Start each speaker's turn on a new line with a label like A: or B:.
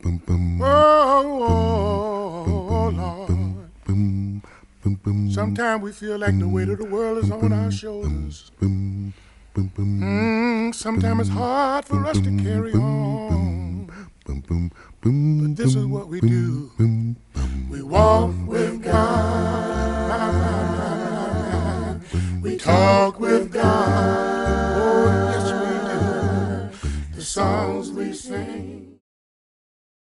A: Oh, Lord. Sometimes we feel like the weight of the world is on our shoulders. Sometimes it's hard for us to carry on. But this is what we do. We walk with God. We talk with God. Oh, yes, we do. The songs we sing